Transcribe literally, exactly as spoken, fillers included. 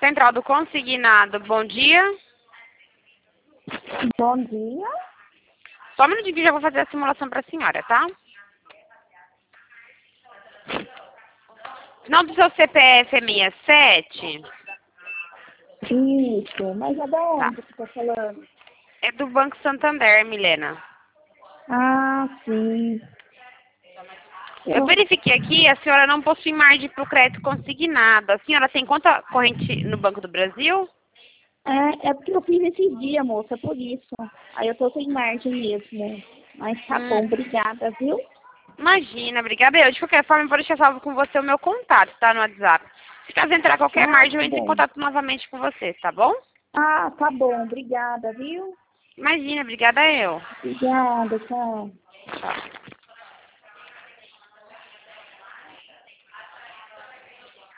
Central do Consignado, bom dia. Bom dia. Só um minutinho que eu já vou fazer a simulação para a senhora, tá? Não do seu C P F é sessenta e sete? Isso, mas é da Tá. onde você está falando? É do Banco Santander, Milena. Ah, sim. Eu Eu, verifiquei aqui, a senhora não possui margem para o crédito consignado. A senhora tem conta corrente no Banco do Brasil? é, é porque eu fiz esse dia, moça, por isso. Aí eu tô sem margem mesmo. Mas tá Hum, bom, obrigada, viu? imagina, obrigada. Eu, de qualquer forma, eu vou deixar salvo com você o meu contato, tá? No WhatsApp. Se caso entrar qualquer Ah, margem, eu tá entro em bom. contato novamente com você, tá bom? Ah, tá bom, obrigada, viu? Imagina, obrigada eu. Obrigada, tchau. Tchau.